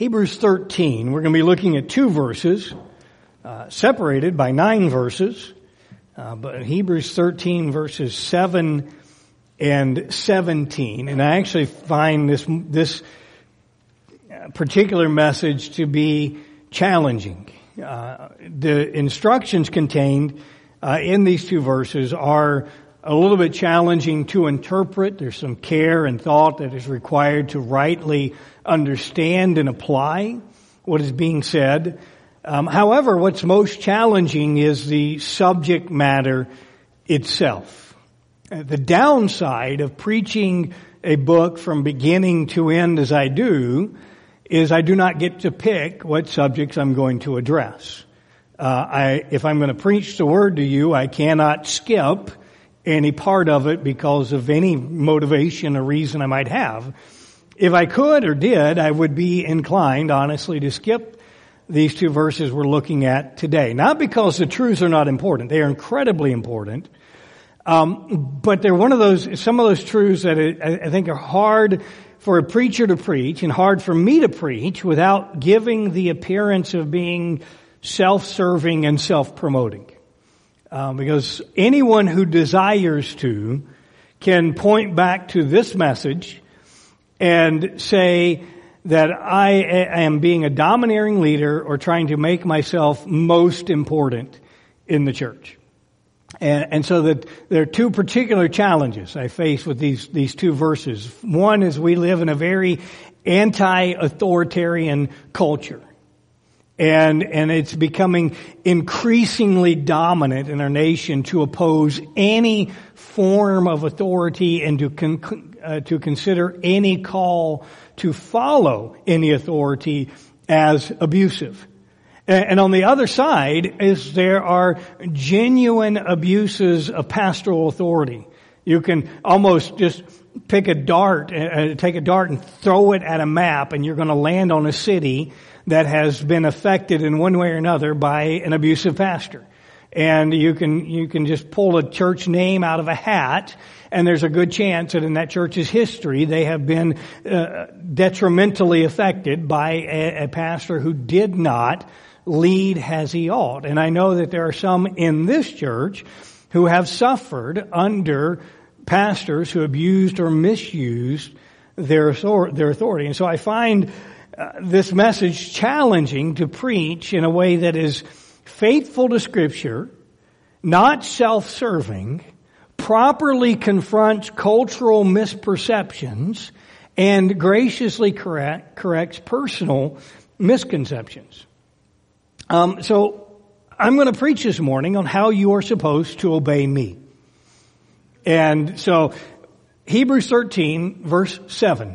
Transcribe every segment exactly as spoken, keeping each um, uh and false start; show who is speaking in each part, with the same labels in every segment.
Speaker 1: Hebrews thirteen. We're going to be looking at two verses, uh, separated by nine verses. Uh, but Hebrews thirteen verses seven and seventeen. And I actually find this, this particular message to be challenging. Uh, the instructions contained uh, in these two verses are a little bit challenging to interpret. There's some care and thought that is required to rightly understand and apply what is being said. Um, however, what's most challenging is the subject matter itself. Uh, the downside of preaching a book from beginning to end as I do is I do not get to pick what subjects I'm going to address. Uh, I, if I'm going to preach the word to you, I cannot skip any part of it because of any motivation or reason I might have. If I could or did, I would be inclined, honestly, to skip these two verses we're looking at today. Not because the truths are not important. They are incredibly important. Um, but they're one of those, some of those truths that I, I think are hard for a preacher to preach and hard for me to preach without giving the appearance of being self-serving and self-promoting. Uh, because anyone who desires to can point back to this message and say that I am being a domineering leader or trying to make myself most important in the church. And, and so that there are two particular challenges I face with these, these two verses. One is we live in a very anti-authoritarian culture. And, and it's becoming increasingly dominant in our nation to oppose any form of authority and to con, uh, to consider any call to follow any authority as abusive. And, and on the other side is there are genuine abuses of pastoral authority. You can almost just pick a dart, uh, take a dart and throw it at a map, and you're going to land on a city that has been affected in one way or another by an abusive pastor. And you can, you can just pull a church name out of a hat, and there's a good chance that in that church's history they have been uh, detrimentally affected by a, a pastor who did not lead as he ought. And I know that there are some in this church who have suffered under pastors who abused or misused their, their authority. And so I find Uh, this message challenging to preach in a way that is faithful to Scripture, not self-serving, properly confronts cultural misperceptions, and graciously correct, corrects personal misconceptions. Um, so I'm going to preach this morning on how you are supposed to obey me. And so Hebrews thirteen, verse seven.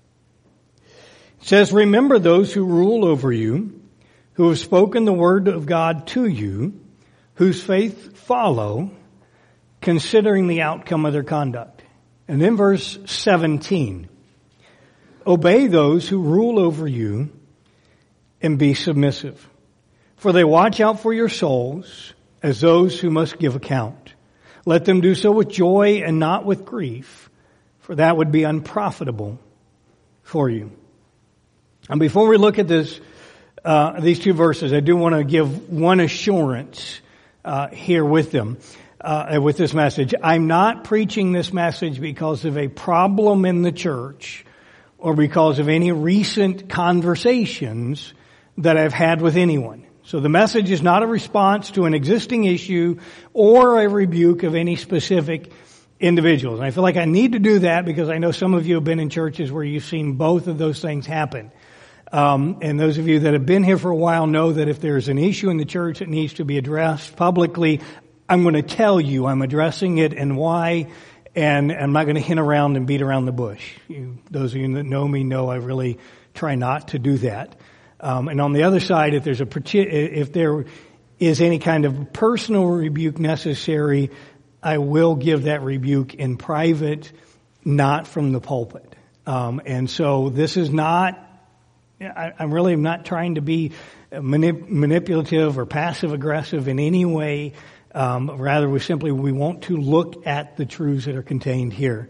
Speaker 1: It says, remember those who rule over you, who have spoken the word of God to you, whose faith follow, considering the outcome of their conduct. And then verse seventeen, obey those who rule over you and be submissive, for they watch out for your souls as those who must give account. Let them do so with joy and not with grief, for that would be unprofitable for you. And before we look at this, uh, these two verses, I do want to give one assurance, uh, here with them, uh, with this message. I'm not preaching this message because of a problem in the church or because of any recent conversations that I've had with anyone. So the message is not a response to an existing issue or a rebuke of any specific individuals. And I feel like I need to do that because I know some of you have been in churches where you've seen both of those things happen. Um, and those of you that have been here for a while know that if there's an issue in the church that needs to be addressed publicly, I'm going to tell you I'm addressing it and why, and I'm not going to hint around and beat around the bush. You, those of you that know me know I really try not to do that. Um, and on the other side, if there's a if there is any kind of personal rebuke necessary, I will give that rebuke in private, not from the pulpit. Um, and so this is not. I, I'm really not trying to be manip- manipulative or passive aggressive in any way. Um, rather, we simply we want to look at the truths that are contained here.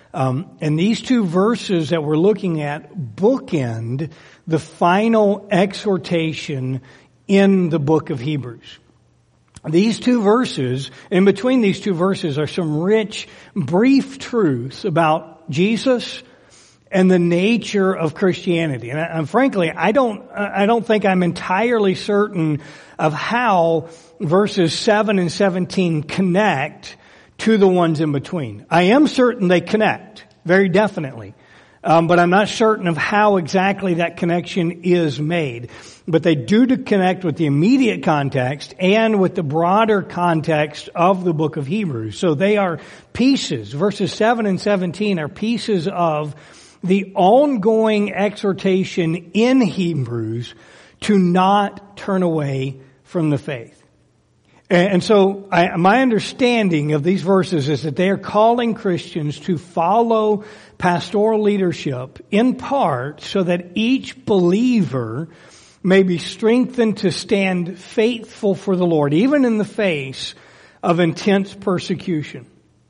Speaker 1: Um, and these two verses that we're looking at bookend the final exhortation in the book of Hebrews. These two verses, in between these two verses, are some rich, brief truths about Jesus and the nature of Christianity. And, and frankly, I don't, I don't think I'm entirely certain of how verses seven and seventeen connect to the ones in between. I am certain they connect, very definitely. Um, but I'm not certain of how exactly that connection is made. But they do to connect with the immediate context and with the broader context of the book of Hebrews. So they are pieces. Verses seven and seventeen are pieces of the ongoing exhortation in Hebrews to not turn away from the faith. And so I, my understanding of these verses is that they are calling Christians to follow pastoral leadership in part so that each believer may be strengthened to stand faithful for the Lord, even in the face of intense persecution.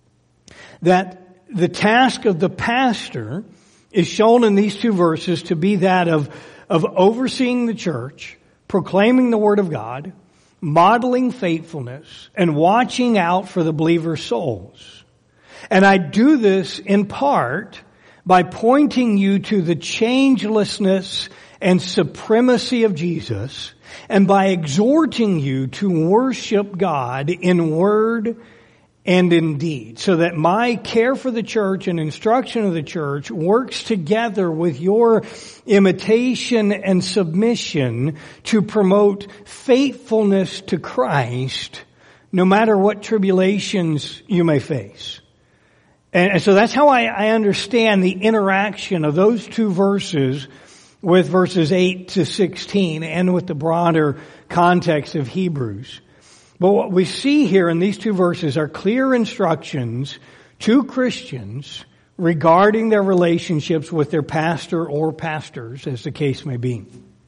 Speaker 1: That the task of the pastor is shown in these two verses to be that of, of overseeing the church, proclaiming the Word of God, modeling faithfulness, and watching out for the believer's souls. And I do this in part by pointing you to the changelessness and supremacy of Jesus, and by exhorting you to worship God in word and in deed, so that my care for the church and instruction of the church works together with your imitation and submission to promote faithfulness to Christ, no matter what tribulations you may face. And so that's how I, I understand the interaction of those two verses with verses eight to sixteen and with the broader context of Hebrews. But what we see here in these two verses are clear instructions to Christians regarding their relationships with their pastor or pastors, as the case may be.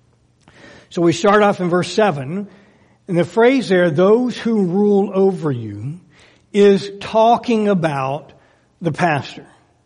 Speaker 1: So we start off in verse seven, and the phrase there, those who rule over you, is talking about the pastor.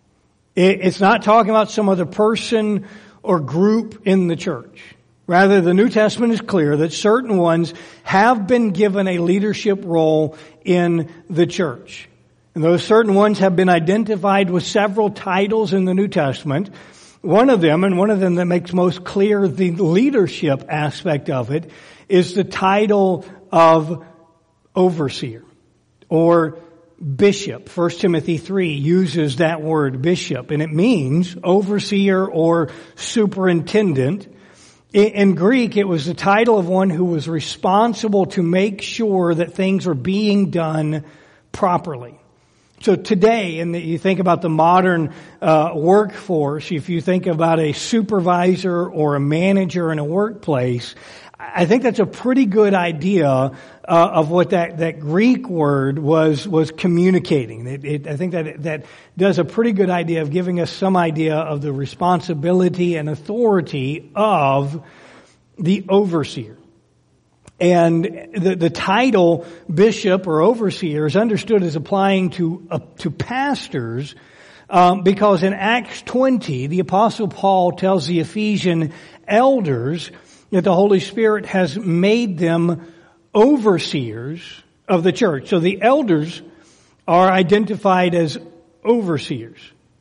Speaker 1: It's not talking about some other person or group in the church. Rather, the New Testament is clear that certain ones have been given a leadership role in the church. And those certain ones have been identified with several titles in the New Testament. One of them, and one of them that makes most clear the leadership aspect of it, is the title of overseer or bishop. First Timothy three uses that word bishop, and it means overseer or superintendent. In Greek, it was the title of one who was responsible to make sure that things were being done properly. So today, and you think about the modern uh, workforce, if you think about a supervisor or a manager in a workplace, I think that's a pretty good idea uh, of what that, that Greek word was was communicating. It, it, I think that it, that does a pretty good idea of giving us some idea of the responsibility and authority of the overseer. And the, the title bishop or overseer is understood as applying to uh, to pastors um, because in Acts twenty, the Apostle Paul tells the Ephesian elders that the Holy Spirit has made them overseers of the church. So the elders are identified as overseers,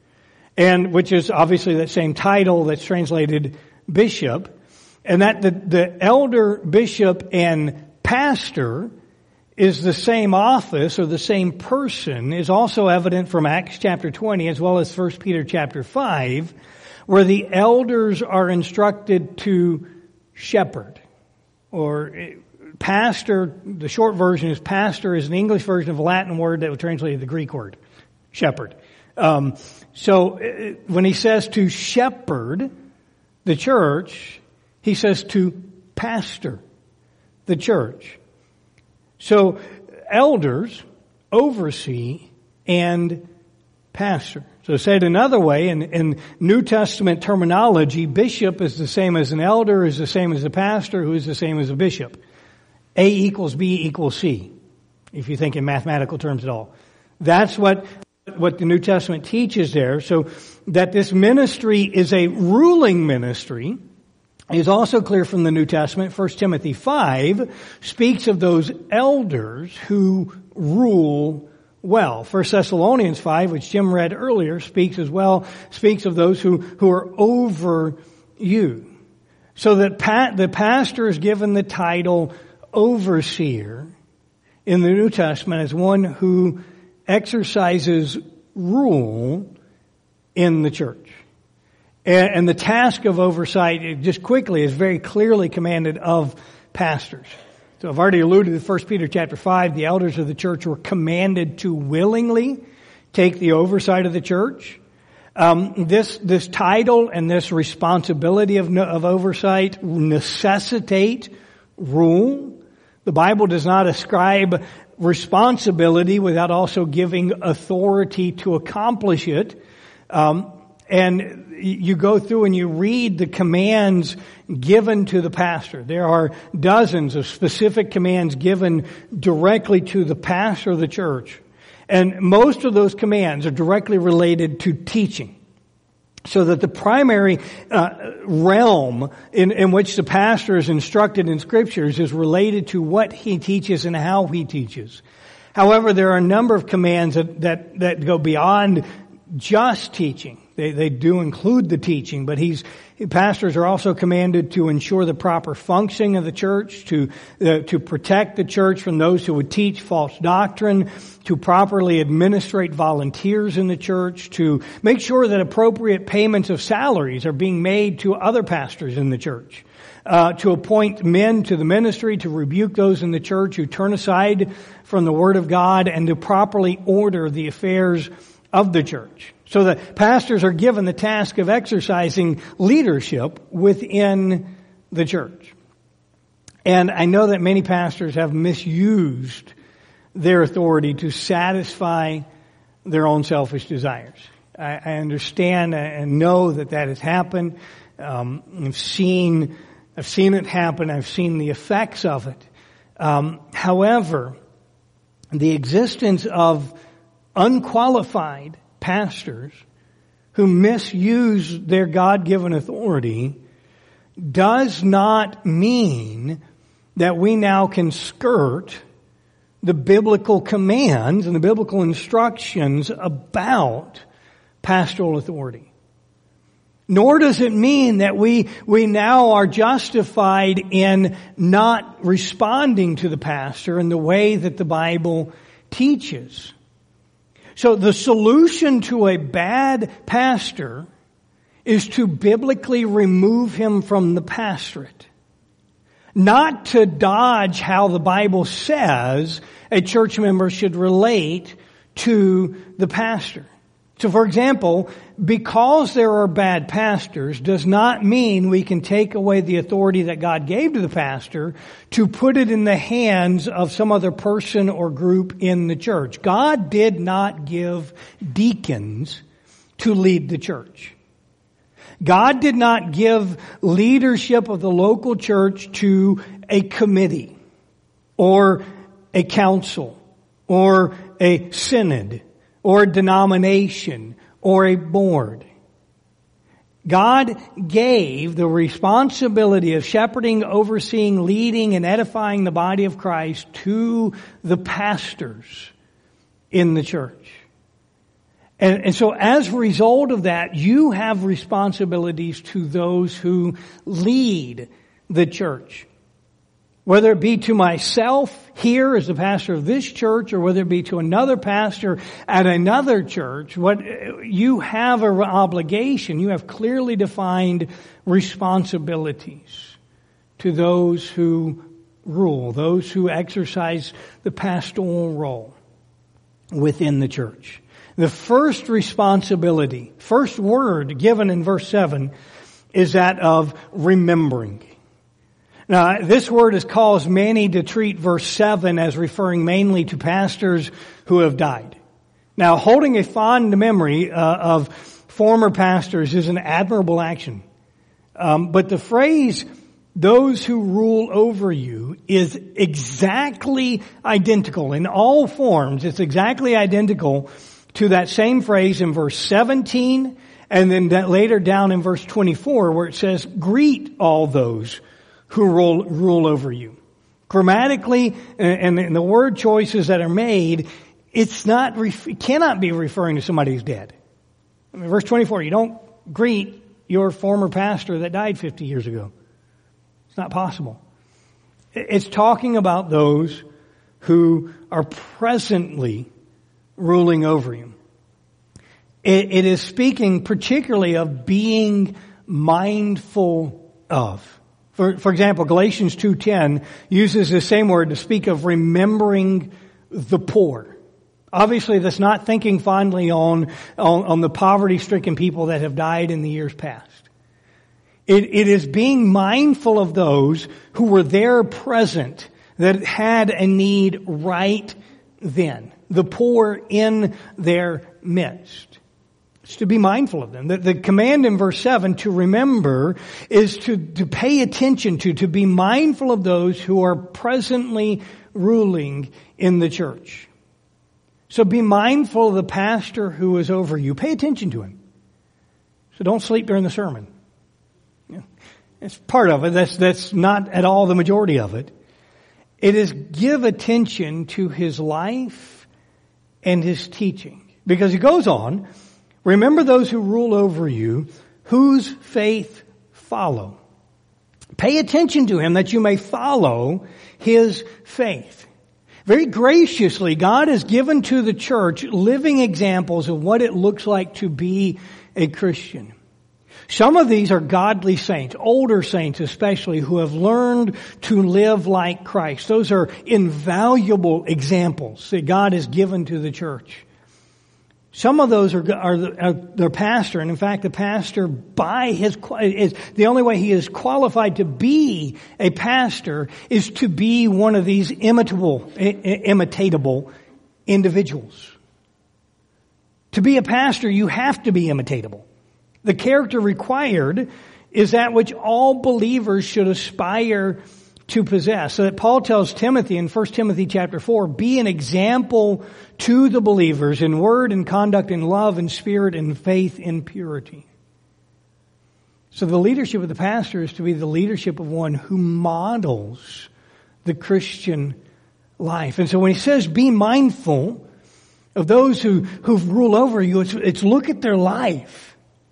Speaker 1: and which is obviously that same title that's translated bishop. And that the, the elder, bishop, and pastor is the same office or the same person is also evident from Acts chapter twenty as well as First Peter chapter five, where the elders are instructed to shepherd. Or pastor, the short version is pastor is an English version of a Latin word that would translate the Greek word, shepherd. Um, so when he says to shepherd the church, he says to pastor the church. So elders oversee and pastor. So said another way, in, in New Testament terminology, bishop is the same as an elder, is the same as a pastor, who is the same as a bishop. A equals B equals C, if you think in mathematical terms at all. That's what what the New Testament teaches there, so that this ministry is a ruling ministry, is also clear from the New Testament. First Timothy five speaks of those elders who rule well. First Thessalonians five, which Jim read earlier, speaks as well, speaks of those who, who are over you. So that pa- the pastor is given the title overseer in the New Testament as one who exercises rule in the church. And, and the task of oversight, just quickly, is very clearly commanded of pastors. So I've already alluded to First Peter chapter five. The elders of the church were commanded to willingly take the oversight of the church. Um, this this title and this responsibility of of oversight necessitate rule. The Bible does not ascribe responsibility without also giving authority to accomplish it. Um, and you go through and you read the commands given to the pastor. There are dozens of specific commands given directly to the pastor of the church. And most of those commands are directly related to teaching. So that the primary uh, realm in, in which the pastor is instructed in Scriptures is related to what he teaches and how he teaches. However, there are a number of commands that, that, that go beyond just teaching. They, they do include the teaching, but he's, pastors are also commanded to ensure the proper functioning of the church, to, uh, to protect the church from those who would teach false doctrine, to properly administrate volunteers in the church, to make sure that appropriate payments of salaries are being made to other pastors in the church, uh, to appoint men to the ministry, to rebuke those in the church who turn aside from the Word of God, and to properly order the affairs of the church. So the pastors are given the task of exercising leadership within the church. And I know that many pastors have misused their authority to satisfy their own selfish desires. I, I understand and know that that has happened. Um, I've seen, I've seen it happen. I've seen the effects of it. Um, however, the existence of unqualified pastors who misuse their God-given authority does not mean that we now can skirt the biblical commands and the biblical instructions about pastoral authority. Nor does it mean that we, we now are justified in not responding to the pastor in the way that the Bible teaches. So the solution to a bad pastor is to biblically remove him from the pastorate. Not to dodge how the Bible says a church member should relate to the pastor. So for example, because there are bad pastors does not mean we can take away the authority that God gave to the pastor to put it in the hands of some other person or group in the church. God did not give deacons to lead the church. God did not give leadership of the local church to a committee or a council or a synod or a denomination or a board. God gave the responsibility of shepherding, overseeing, leading, and edifying the body of Christ to the pastors in the church. And, and so as a result of that, you have responsibilities to those who lead the church. Whether it be to myself here as the pastor of this church, or whether it be to another pastor at another church, what you have an obligation, you have clearly defined responsibilities to those who rule, those who exercise the pastoral role within the church. The first responsibility, first word given in verse seven is that of remembering. Now, this word has caused many to treat verse seven as referring mainly to pastors who have died. Now, holding a fond memory uh, of former pastors is an admirable action. Um, but the phrase, those who rule over you, is exactly identical in all forms. It's exactly identical to that same phrase in verse seventeen, and then that later down in verse twenty-four where it says, greet all those who rule, rule over you. Grammatically, and, and the word choices that are made, it's not, it cannot be referring to somebody who's dead. I mean, verse twenty-four, you don't greet your former pastor that died fifty years ago. It's not possible. It's talking about those who are presently ruling over you. It, it is speaking particularly of being mindful of. For, for example, Galatians two ten uses the same word to speak of remembering the poor. Obviously, that's not thinking fondly on, on, on the poverty-stricken people that have died in the years past. It, it is being mindful of those who were there present that had a need right then. The poor in their midst. It's to be mindful of them. The, the command in verse seven to remember is to, to pay attention to, to be mindful of those who are presently ruling in the church. So be mindful of the pastor who is over you. Pay attention to him. So don't sleep during the sermon. It's part of it. That's, that's not at all the majority of it. It is give attention to his life and his teaching. Because he goes on, remember those who rule over you, whose faith follow. Pay attention to him that you may follow his faith. Very graciously, God has given to the church living examples of what it looks like to be a Christian. Some of these are godly saints, older saints especially, who have learned to live like Christ. Those are invaluable examples that God has given to the church. Some of those are, are, the, are their pastor, and in fact the pastor by his, is, the only way he is qualified to be a pastor is to be one of these imitable, imitatable individuals. To be a pastor, you have to be imitatable. The character required is that which all believers should aspire to possess. So that Paul tells Timothy in First Timothy chapter four, be an example to the believers in word and conduct, in love and spirit and faith and purity. So the leadership of the pastor is to be the leadership of one who models the Christian life. And so when he says be mindful of those who, who rule over you, it's, it's look at their life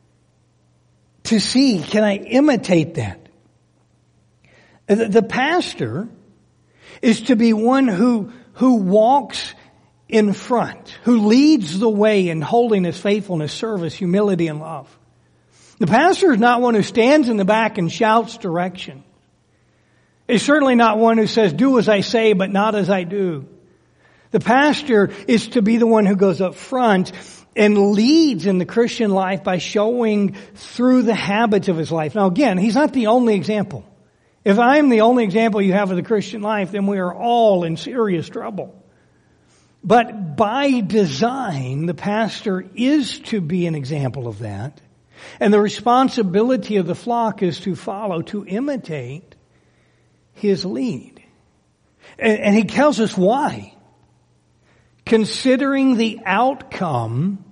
Speaker 1: to see, can I imitate that? The, the pastor is to be one who, who walks in front, who leads the way in holiness, faithfulness, service, humility, and love. The pastor is not one who stands in the back and shouts direction. He's certainly not one who says, do as I say, but not as I do. The pastor is to be the one who goes up front and leads in the Christian life by showing through the habits of his life. Now again, he's not the only example. If I'm the only example you have of the Christian life, then we are all in serious trouble. But by design, the pastor is to be an example of that. And the responsibility of the flock is to follow, to imitate his lead. And, and he tells us why. Considering the outcome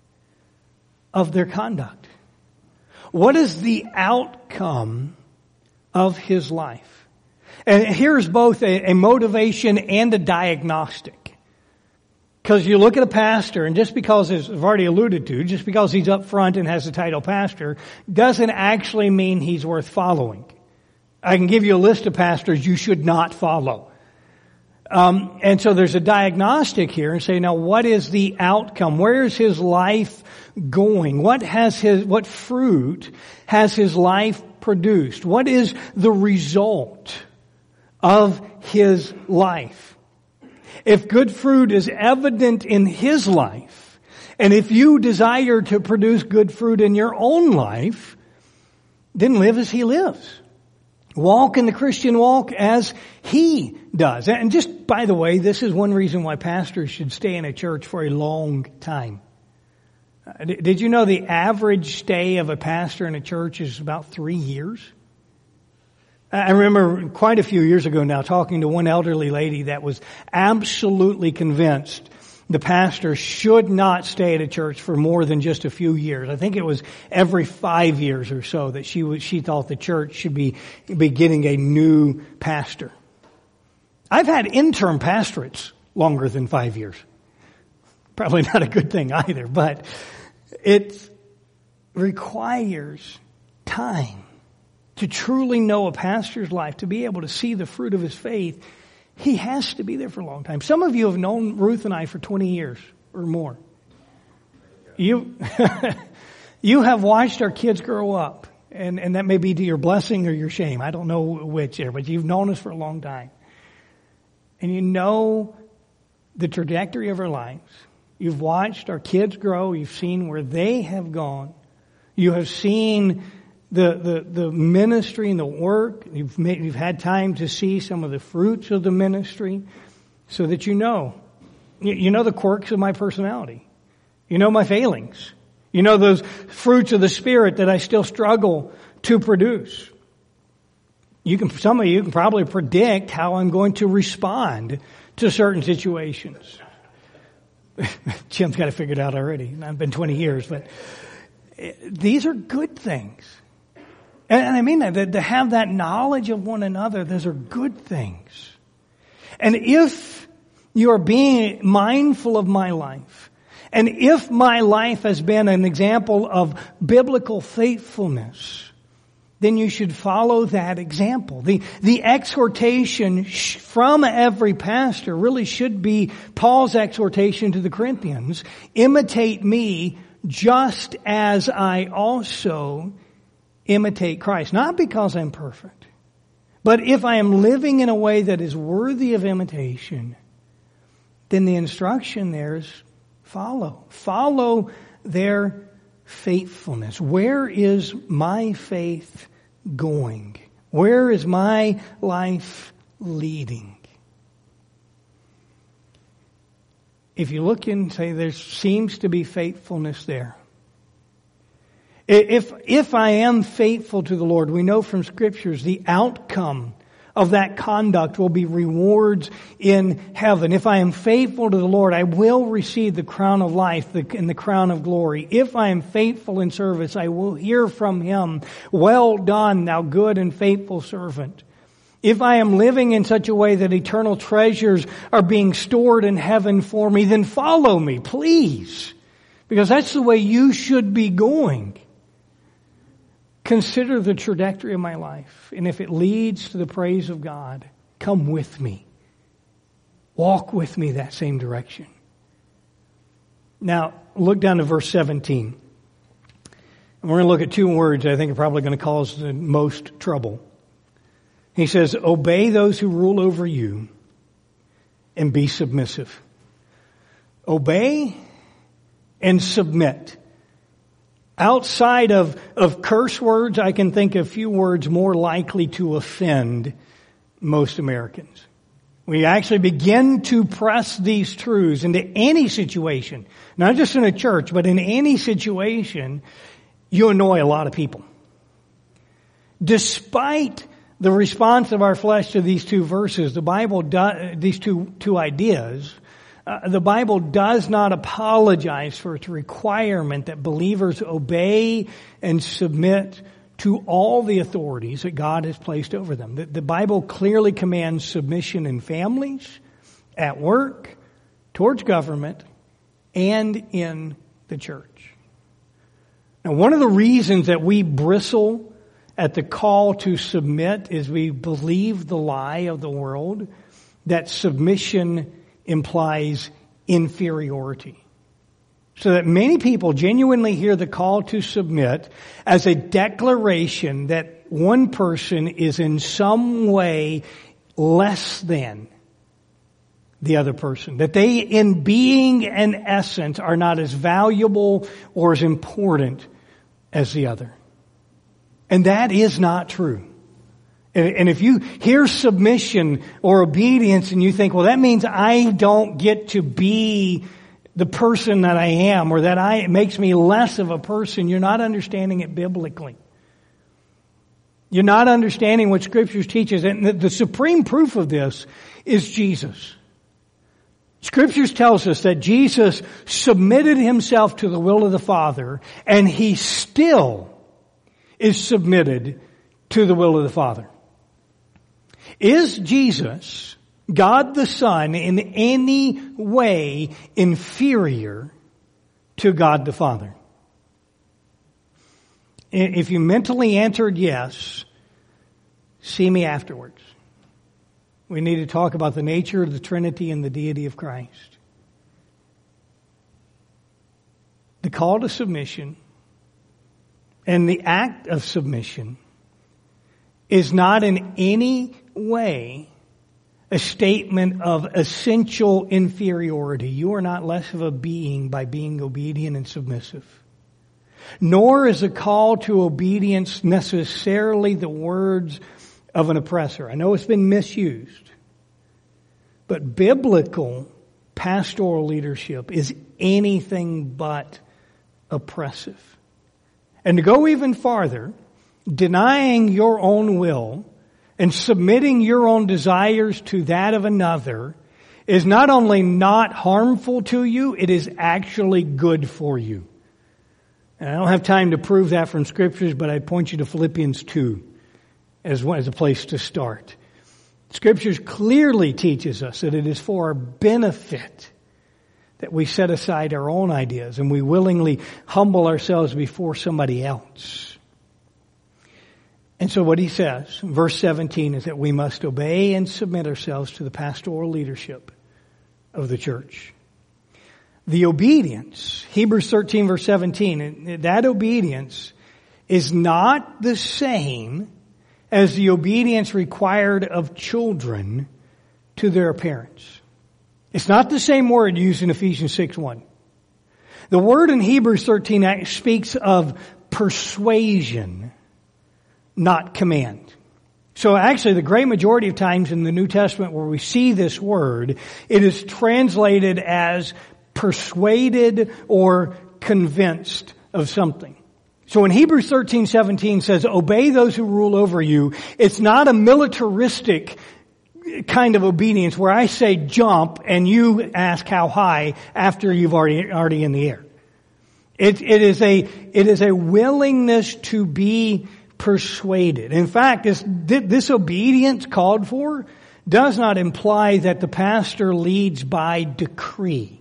Speaker 1: of their conduct. What is the outcome of his life? And here's both a, a motivation and a diagnostic. Because you look at a pastor, and just because, as I've already alluded to, just because he's up front and has the title pastor, doesn't actually mean he's worth following. I can give you a list of pastors you should not follow. Um, and so there's a diagnostic here and say, now what is the outcome? Where is his life going? What has his, what fruit has his life produced? What is the result of his life? If good fruit is evident in his life, and if you desire to produce good fruit in your own life, then live as he lives. Walk in the Christian walk as he does. And just, by the way, this is one reason why pastors should stay in a church for a long time. Uh, did you know the average stay of a pastor in a church is about three years? I remember quite a few years ago now talking to one elderly lady that was absolutely convinced the pastor should not stay at a church for more than just a few years. I think it was every five years or so that she was, she thought the church should be, be getting a new pastor. I've had interim pastorates longer than five years. Probably not a good thing either, but it requires time to truly know a pastor's life, to be able to see the fruit of his faith. He has to be there for a long time. Some of you have known Ruth and I for twenty years or more. You, you have watched our kids grow up, and, and that may be to your blessing or your shame. I don't know which there, but you've known us for a long time. And you know the trajectory of our lives. You've watched our kids grow. You've seen where they have gone. You have seen The, the, the ministry and the work. You've made, you've had time to see some of the fruits of the ministry so that you know. You, you know the quirks of my personality. You know my failings. You know those fruits of the Spirit that I still struggle to produce. You can, some of you can probably predict how I'm going to respond to certain situations. Jim's got it figured out already. It's been twenty years, but these are good things. And I mean that, to have that knowledge of one another, those are good things. And if you are being mindful of my life, and if my life has been an example of biblical faithfulness, then you should follow that example. The, the exhortation from every pastor really should be Paul's exhortation to the Corinthians. Imitate me just as I also imitate Christ. Not because I'm perfect, but if I am living in a way that is worthy of imitation, then the instruction there is follow. Follow their faithfulness. Where is my faith going? Where is my life leading? If you look and say there seems to be faithfulness there. If, if I am faithful to the Lord, we know from scriptures the outcome of that conduct will be rewards in heaven. If I am faithful to the Lord, I will receive the crown of life and the crown of glory. If I am faithful in service, I will hear from Him, well done, thou good and faithful servant. If I am living in such a way that eternal treasures are being stored in heaven for me, then follow me, please. Because that's the way you should be going. Consider the trajectory of my life. And if it leads to the praise of God, come with me. Walk with me that same direction. Now, look down to verse seventeen. And we're going to look at two words I think are probably going to cause the most trouble. He says, obey those who rule over you and be submissive. Obey and submit. Outside of, of curse words, I can think of few words more likely to offend most Americans. We actually begin to press these truths into any situation, not just in a church, but in any situation, you annoy a lot of people. Despite the response of our flesh to these two verses, the Bible, do, these two, two ideas, Uh, the Bible does not apologize for its requirement that believers obey and submit to all the authorities that God has placed over them. The, the Bible clearly commands submission in families, at work, towards government, and in the church. Now, one of the reasons that we bristle at the call to submit is we believe the lie of the world that submission implies inferiority. So that many people genuinely hear the call to submit as a declaration that one person is in some way less than the other person. That they, in being and essence, are not as valuable or as important as the other. And that is not true. And if you hear submission or obedience and you think, well, that means I don't get to be the person that I am, or that I, it makes me less of a person, you're not understanding it biblically. You're not understanding what Scripture teaches. And the, the supreme proof of this is Jesus. Scriptures tells us that Jesus submitted himself to the will of the Father, and he still is submitted to the will of the Father. Is Jesus, God the Son, in any way inferior to God the Father? If you mentally answered yes, see me afterwards. We need to talk about the nature of the Trinity and the deity of Christ. The call to submission and the act of submission is not in any way a statement of essential inferiority. You are not less of a being by being obedient and submissive. Nor is a call to obedience necessarily the words of an oppressor. I know it's been misused, but biblical pastoral leadership is anything but oppressive. And to go even farther, denying your own will and submitting your own desires to that of another is not only not harmful to you, it is actually good for you. And I don't have time to prove that from Scriptures, but I point you to Philippians two as, as a place to start. Scriptures clearly teaches us that it is for our benefit that we set aside our own ideas and we willingly humble ourselves before somebody else. And so what he says, verse seventeen, is that we must obey and submit ourselves to the pastoral leadership of the church. The obedience, Hebrews thirteen verse seventeen, that obedience is not the same as the obedience required of children to their parents. It's not the same word used in Ephesians six one. The word in Hebrews thirteen speaks of persuasion, not command. So actually the great majority of times in the New Testament where we see this word, it is translated as persuaded or convinced of something. So when Hebrews thirteen seventeen says, obey those who rule over you, it's not a militaristic kind of obedience where I say jump and you ask how high after you've already, already in the air. It, it is a, it is a willingness to be persuaded. In fact, this, this obedience called for does not imply that the pastor leads by decree.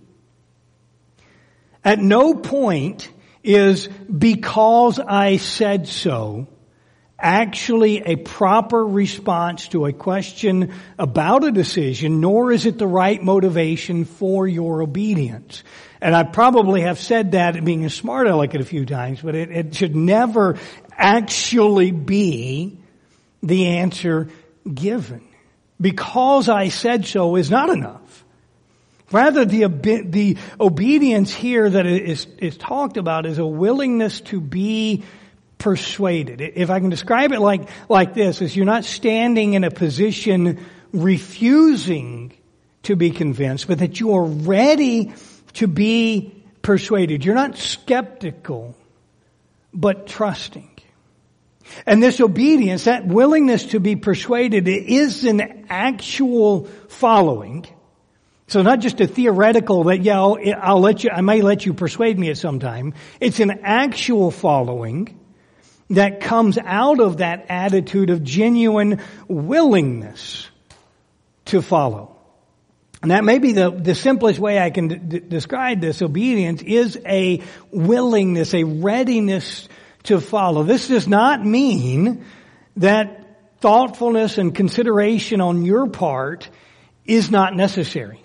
Speaker 1: At no point is because I said so actually a proper response to a question about a decision, nor is it the right motivation for your obedience. And I probably have said that being a smart aleck a few times, but it, it should never actually be the answer given. Because I said so is not enough. Rather, the, the obedience here that is, is talked about is a willingness to be persuaded. If I can describe it like, like this, is you're not standing in a position refusing to be convinced, but that you are ready to be persuaded. You're not skeptical, but trusting. And this obedience, that willingness to be persuaded, is an actual following. So not just a theoretical that, yeah, I'll, I'll let you, I may let you persuade me at some time. It's an actual following that comes out of that attitude of genuine willingness to follow. And that may be the, the simplest way I can d- describe this. Obedience is a willingness, a readiness to follow. This does not mean that thoughtfulness and consideration on your part is not necessary.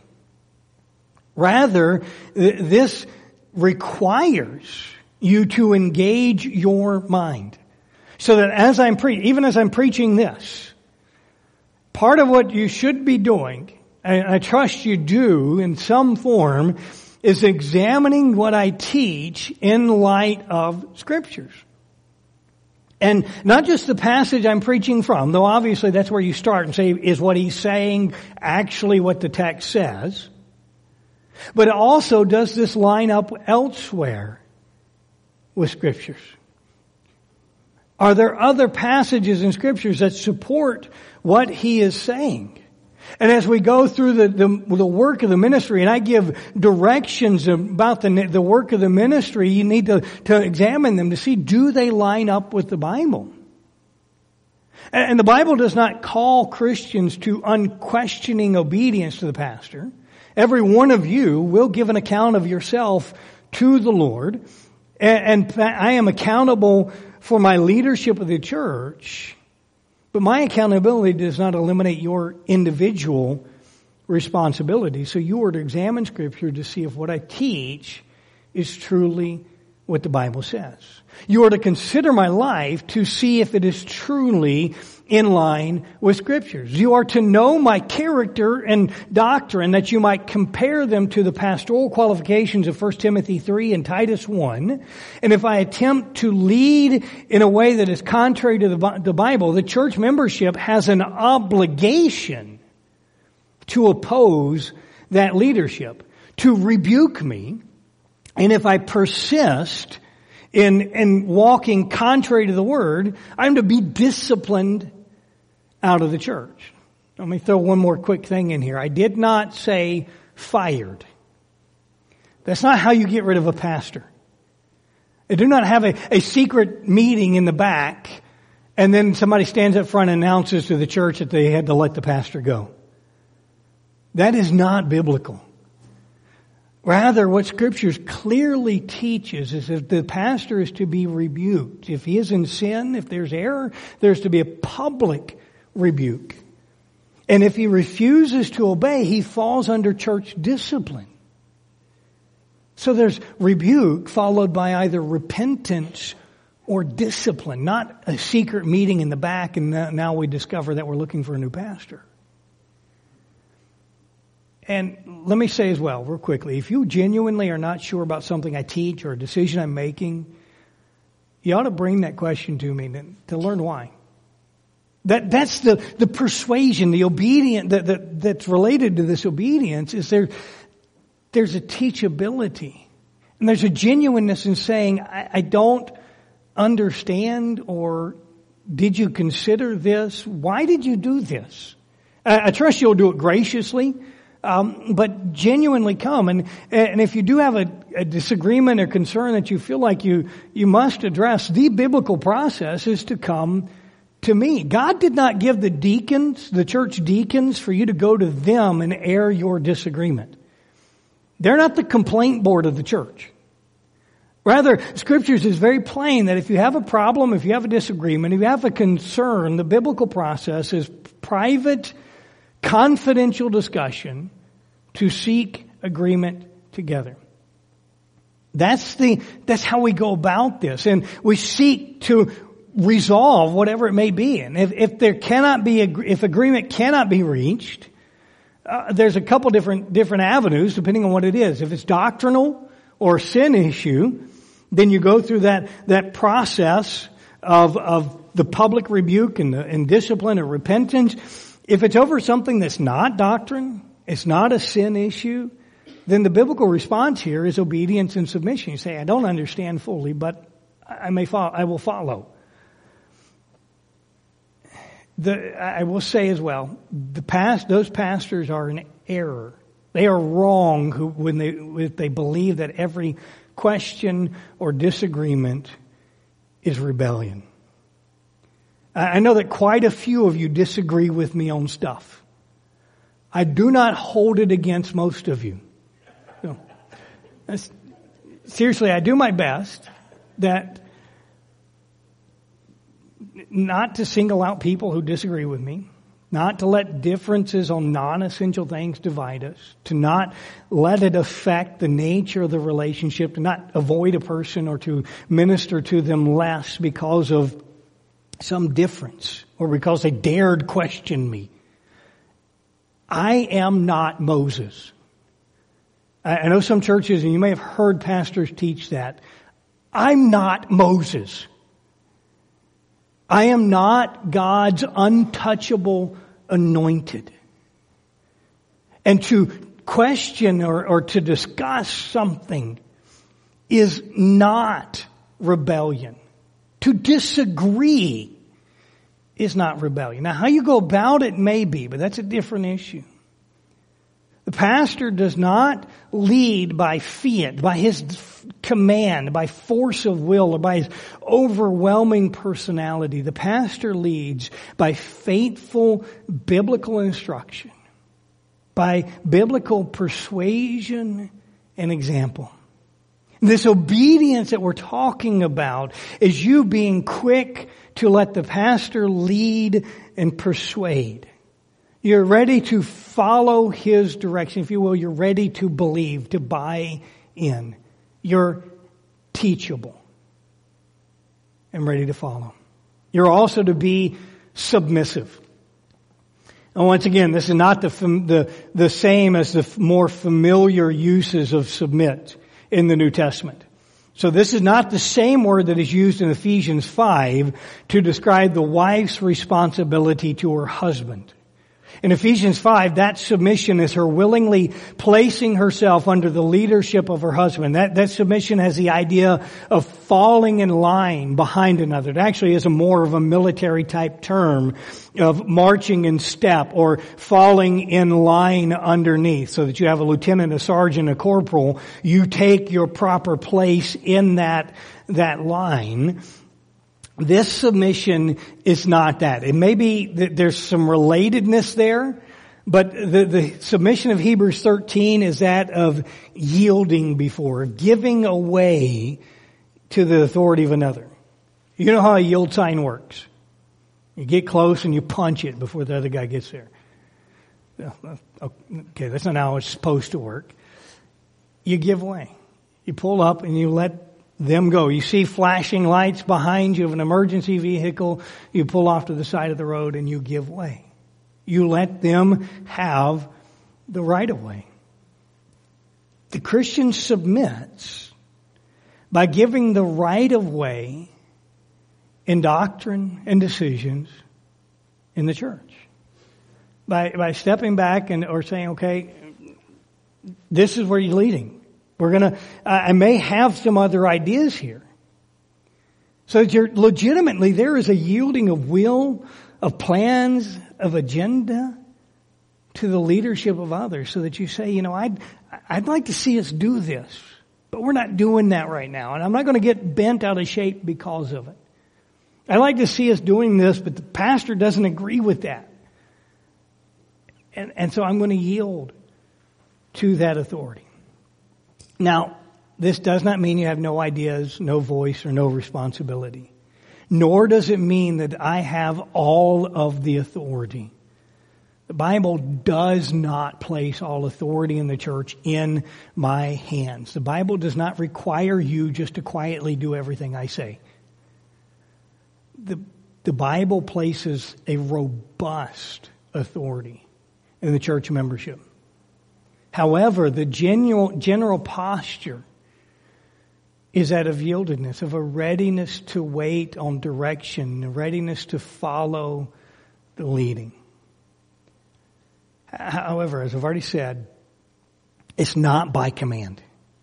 Speaker 1: Rather, this requires you to engage your mind. So that as I'm pre- even as I'm preaching this, part of what you should be doing, and I trust you do in some form, is examining what I teach in light of Scriptures. And not just the passage I'm preaching from, though obviously that's where you start and say, is what he's saying actually what the text says? But also, does this line up elsewhere with Scriptures? Are there other passages in Scriptures that support what he is saying? And as we go through the, the, the work of the ministry, and I give directions about the, the work of the ministry, you need to, to examine them to see, do they line up with the Bible? And, and the Bible does not call Christians to unquestioning obedience to the pastor. Every one of you will give an account of yourself to the Lord. And, and I am accountable for my leadership of the church. But my accountability does not eliminate your individual responsibility. So you are to examine Scripture to see if what I teach is truly what the Bible says. You are to consider my life to see if it is truly in line with Scriptures. You are to know my character and doctrine that you might compare them to the pastoral qualifications of First Timothy three and Titus one. And if I attempt to lead in a way that is contrary to the, the Bible, the church membership has an obligation to oppose that leadership, to rebuke me. And if I persist in, in walking contrary to the Word, I'm to be disciplined out of the church. Let me throw one more quick thing in here. I did not say fired. That's not how you get rid of a pastor. I do not have a, a secret meeting in the back and then somebody stands up front and announces to the church that they had to let the pastor go. That is not biblical. Rather, what Scripture clearly teaches is that the pastor is to be rebuked. If he is in sin, if there's error, there's to be a public rebuke. And if he refuses to obey, he falls under church discipline. So there's rebuke followed by either repentance or discipline, not a secret meeting in the back and now we discover that we're looking for a new pastor. And let me say as well, real quickly, if you genuinely are not sure about something I teach or a decision I'm making, you ought to bring that question to me to, to learn why. That, that's the, the persuasion, the obedience that, that, that's related to this obedience is there, there's a teachability. And there's a genuineness in saying, I, I don't understand, or did you consider this? Why did you do this? I, I trust you'll do it graciously. Um, but genuinely come. And, and if you do have a, a disagreement or concern that you feel like you, you must address, the biblical process is to come to me. God did not give the deacons, the church deacons, for you to go to them and air your disagreement. They're not the complaint board of the church. Rather, Scriptures is very plain that if you have a problem, if you have a disagreement, if you have a concern, the biblical process is private, confidential discussion to seek agreement together. That's the, that's how we go about this. And we seek to resolve whatever it may be. And if, if there cannot be, if agreement cannot be reached, uh, there's a couple different, different avenues depending on what it is. If it's doctrinal or sin issue, then you go through that, that process of, of the public rebuke and, the, and discipline or repentance. If it's over something that's not doctrine, it's not a sin issue, then the biblical response here is obedience and submission. You say, I don't understand fully, but I may follow, I will follow. The, I will say as well, the past, those pastors are in error. They are wrong who, when they, if they believe that every question or disagreement is rebellion. I know that quite a few of you disagree with me on stuff. I do not hold it against most of you. So, seriously, I do my best that not to single out people who disagree with me, not to let differences on non-essential things divide us, to not let it affect the nature of the relationship, to not avoid a person or to minister to them less because of some difference or because they dared question me. I am not Moses. I know some churches, and you may have heard pastors teach that. I'm not Moses. I am not God's untouchable anointed. And to question or, or to discuss something is not rebellion. To disagree is not rebellion. Now, how you go about it may be, but that's a different issue. The pastor does not lead by fiat, by his command, by force of will, or by his overwhelming personality. The pastor leads by faithful biblical instruction, by biblical persuasion and example. This obedience that we're talking about is you being quick to let the pastor lead and persuade. You're ready to follow his direction, if you will. You're ready to believe, to buy in. You're teachable and ready to follow. You're also to be submissive. And once again, this is not the the, the same as the more familiar uses of submit in the New Testament. So this is not the same word that is used in Ephesians five to describe the wife's responsibility to her husband. In Ephesians five, that submission is her willingly placing herself under the leadership of her husband. That, that submission has the idea of falling in line behind another. It actually is a more of a military type term of marching in step or falling in line underneath, so that you have a lieutenant, a sergeant, a corporal. You take your proper place in that, that line. This submission is not that. It may be that there's some relatedness there, but the, the submission of Hebrews thirteen is that of yielding before, giving away to the authority of another. You know how a yield sign works. You get close and you punch it before the other guy gets there. Okay, that's not how it's supposed to work. You give way. You pull up and you let them go. You see flashing lights behind you of an emergency vehicle. You pull off to the side of the road and you give way. You let them have the right of way. The Christian submits by giving the right of way in doctrine and decisions in the church. By, by stepping back and, or saying, okay, this is where you're leading. We're gonna, I may have some other ideas here. So that you're legitimately, there is a yielding of will, of plans, of agenda to the leadership of others, so that you say, you know, I'd, I'd like to see us do this, but we're not doing that right now. And I'm not going to get bent out of shape because of it. I'd like to see us doing this, but the pastor doesn't agree with that. And, and so I'm going to yield to that authority. Now, this does not mean you have no ideas, no voice, or no responsibility. Nor does it mean that I have all of the authority. The Bible does not place all authority in the church in my hands. The Bible does not require you just to quietly do everything I say. The, the Bible places a robust authority in the church membership. However, the general, general posture is that of yieldedness, of a readiness to wait on direction, a readiness to follow the leading. However, as I've already said, it's not by command.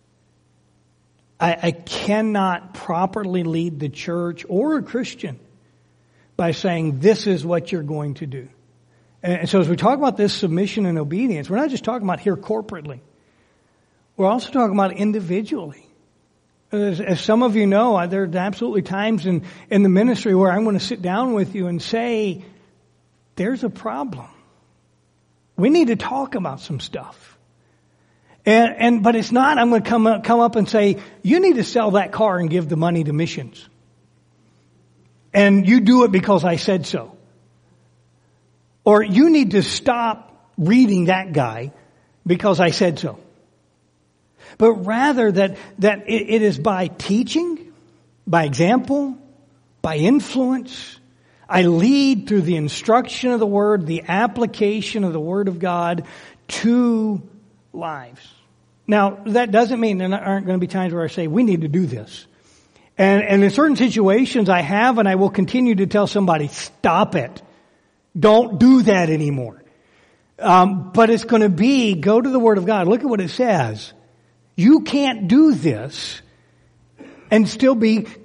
Speaker 1: I, I cannot properly lead the church or a Christian by saying, this is what you're going to do. And so as we talk about this submission and obedience, we're not just talking about here corporately. We're also talking about individually. As, as some of you know, there are absolutely times in, in the ministry where I'm going to sit down with you and say, there's a problem. We need to talk about some stuff. And, and but it's not, I'm going to come up, come up and say, you need to sell that car and give the money to missions. And you do it because I said so. Or you need to stop reading that guy because I said so. But rather that, that it, it is by teaching, by example, by influence. I lead through the instruction of the Word, the application of the Word of God to lives. Now, that doesn't mean there aren't going to be times where I say, we need to do this. And, and in certain situations I have, and I will continue to tell somebody, stop it. Don't do that anymore. Um, but it's going to be, go to the Word of God. Look at what it says. You can't do this and still be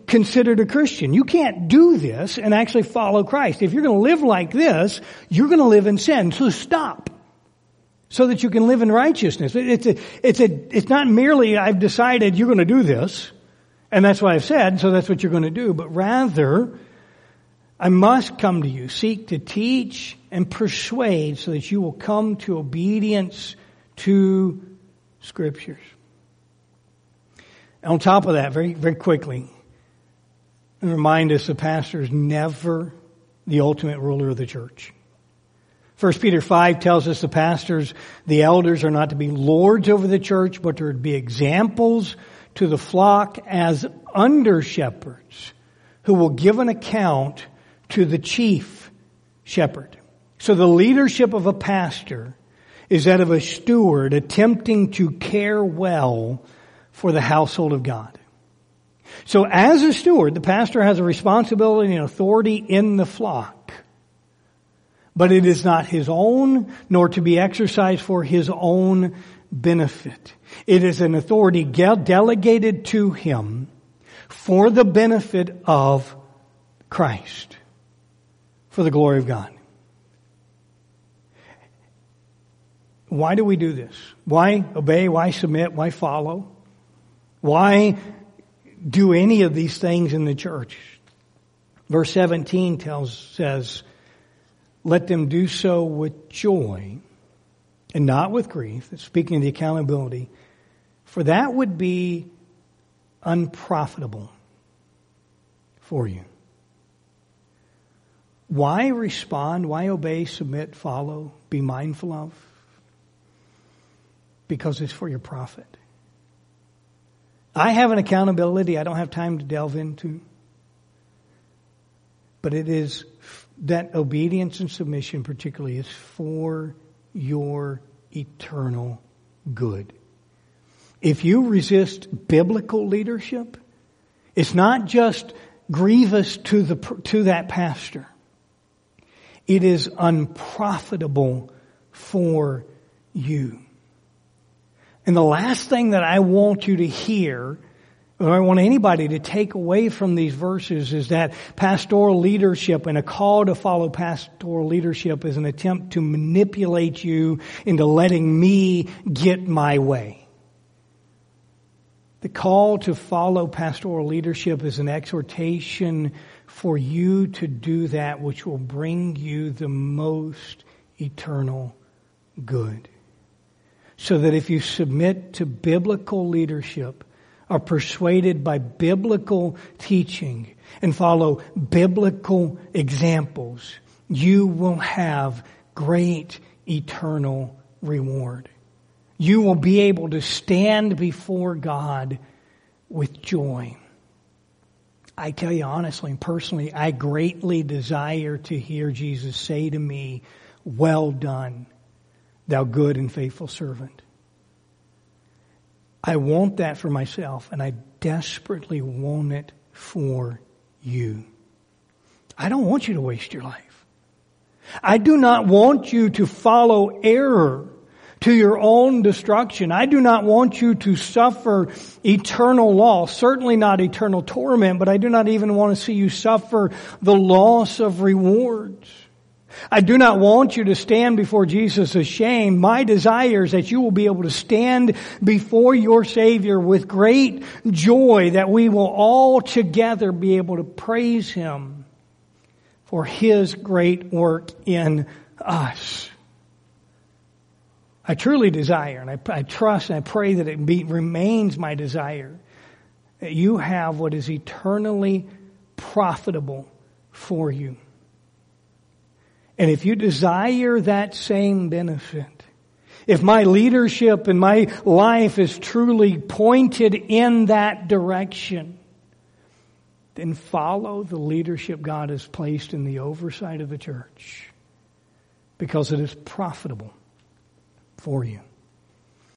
Speaker 1: considered a Christian. You can't do this and actually follow Christ. If you're going to live like this, you're going to live in sin. So stop. So that you can live in righteousness. It's a, it's a, it's not merely I've decided you're going to do this, and that's what I've said, so that's what you're going to do, but rather, I must come to you, seek to teach and persuade so that you will come to obedience to Scriptures. And on top of that, very, very quickly, and remind us the pastor is never the ultimate ruler of the church. First Peter five tells us the pastors, the elders are not to be lords over the church, but to be examples to the flock as under shepherds who will give an account to the chief shepherd. So the leadership of a pastor is that of a steward attempting to care well for the household of God. So as a steward, the pastor has a responsibility and authority in the flock. But it is not his own, nor to be exercised for his own benefit. It is an authority delegated to him for the benefit of Christ, for the glory of God. Why do we do this? Why obey? Why submit? Why follow? Why do any of these things in the church? Verse seventeen tells, says, let them do so with joy and not with grief. It's speaking of the accountability. For that would be unprofitable for you. Why respond? Why obey, submit, follow, be mindful of? Because it's for your profit. I have an accountability I don't have time to delve into. But it is that obedience and submission particularly is for your eternal good. If you resist biblical leadership, it's not just grievous to the to that pastor. It is unprofitable for you. And the last thing that I want you to hear, or I want anybody to take away from these verses, is that pastoral leadership and a call to follow pastoral leadership is an attempt to manipulate you into letting me get my way. The call to follow pastoral leadership is an exhortation for you to do that which will bring you the most eternal good. So that if you submit to biblical leadership, are persuaded by biblical teaching and follow biblical examples, you will have great eternal reward. You will be able to stand before God with joy. I tell you honestly and personally, I greatly desire to hear Jesus say to me, well done, thou good and faithful servant. I want that for myself, and I desperately want it for you. I don't want you to waste your life. I do not want you to follow error to your own destruction. I do not want you to suffer eternal loss, certainly not eternal torment, but I do not even want to see you suffer the loss of rewards. I do not want you to stand before Jesus ashamed. My desire is that you will be able to stand before your Savior with great joy, that we will all together be able to praise Him for His great work in us. I truly desire, and I, I trust and I pray that it be, remains my desire, that you have what is eternally profitable for you. And if you desire that same benefit, if my leadership and my life is truly pointed in that direction, then follow the leadership God has placed in the oversight of the church, because it is profitable for you.